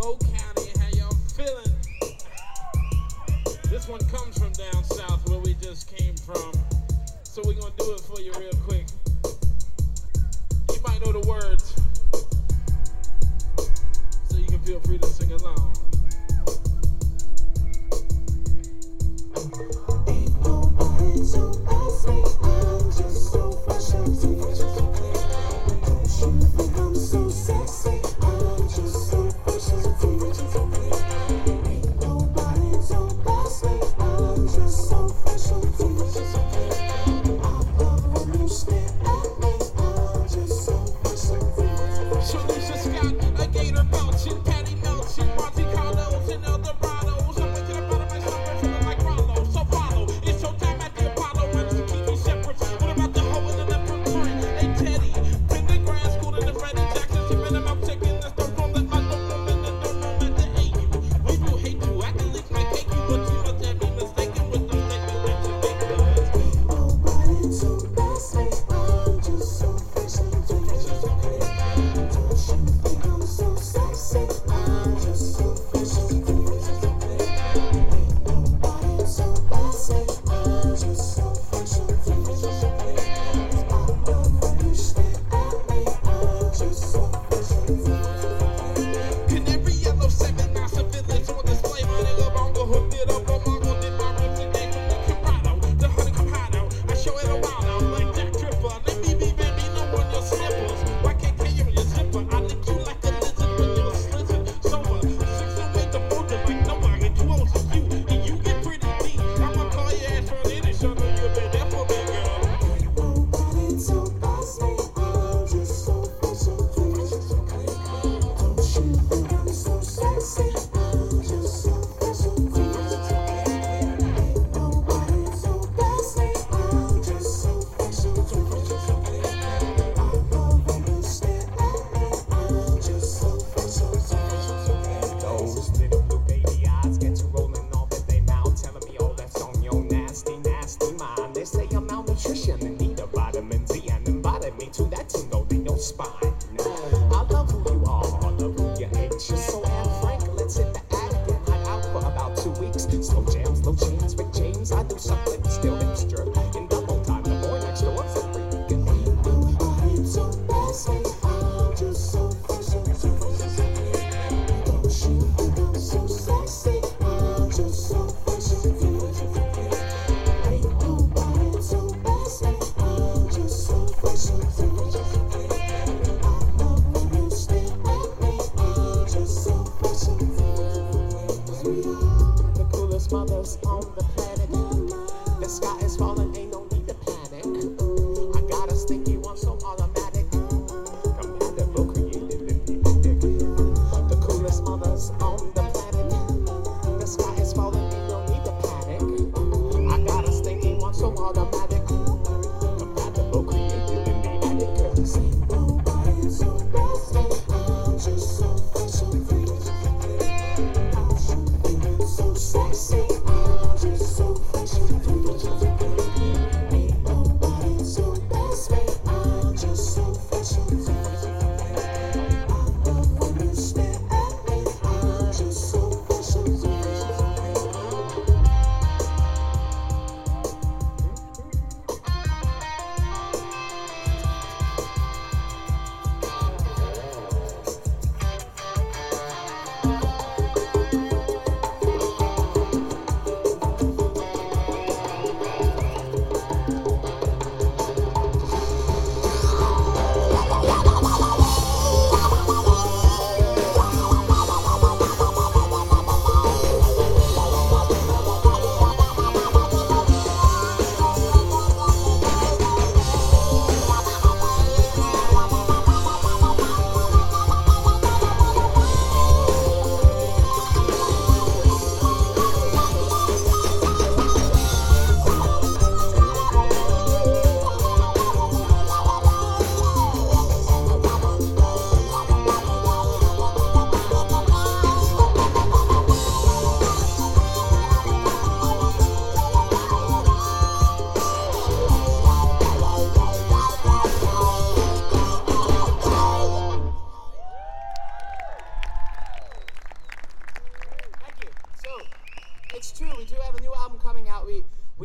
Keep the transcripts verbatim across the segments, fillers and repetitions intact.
Bo County, how y'all feeling? This one comes from down south where we just came from. So we're gonna do it for you real quick. You might know the words, so you can feel free to sing along. Ain't nobody so as me, I'm just so fresh and sweet. Don't you think I'm so sexy? I'm just so fresh and sweet.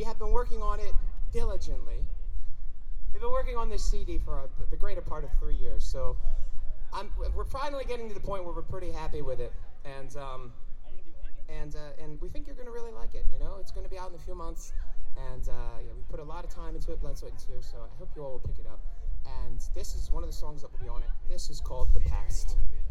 have been working on it diligently. We've been working on this C D for a, the greater part of three years, so I'm, we're finally getting to the point where we're pretty happy with it, and um, and uh, and we think you're going to really like it. You know, it's going to be out in a few months, and uh, yeah, we put a lot of time into it, blood, sweat, and tears. So I hope you all will pick it up. And this is one of the songs that will be on it. This is called "The Past."